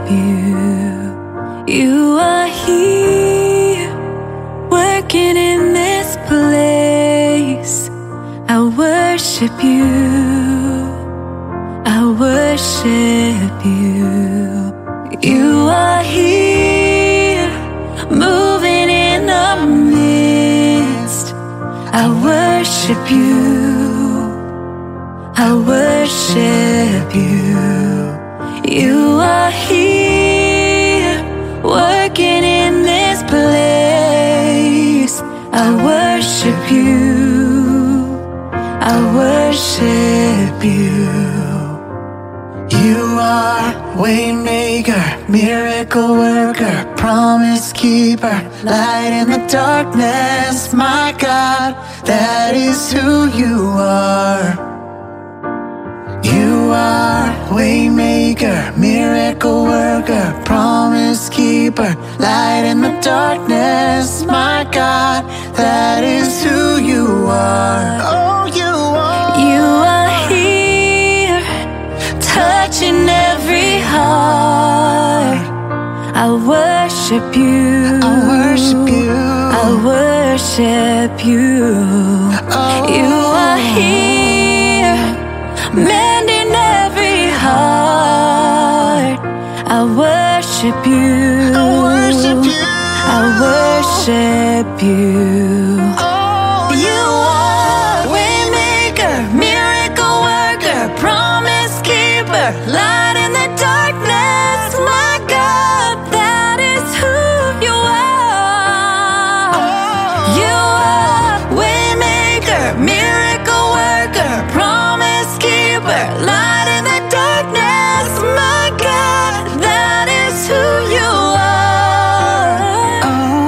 you. You are here, working in this place. I worship you, I worship you. You are here, moving in the midst. I worship you, I worship you. You are here, working in this place. I worship you, I worship you. You are waymaker, miracle worker, promise keeper, light in the darkness. My God, that is who you are. You are waymaker, miracle worker, promise keeper, light in the darkness. My God, that is who you are. Oh, you are. You are here, touching every heart. I worship you, I worship you, I worship you. oh. You are here, mending every heart. I worship you, I worship you, I worship you. oh. You are waymaker, miracle worker, promise keeper, light in the darkness. My God, that is who you are. You are waymaker, miracle worker, promise keeper, light in the darkness. My God, that is who you are.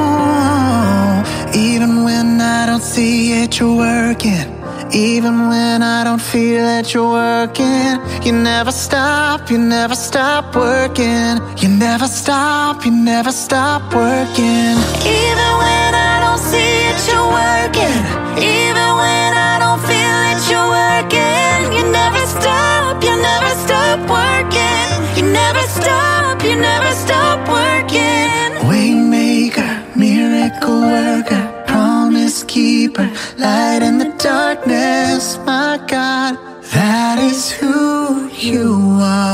Oh, even when I don't see it, you're working. Even when I don't feel that you're working, you never stop, you never stop working. You never stop, you never stop working. Even when I don't see it, you're working. Even when I don't feel it, you're working. You never stop, you never stop working. You never stop, you never stop working. Waymaker, miracle worker, promise keeper, light in the darkness. My God, that is who you are.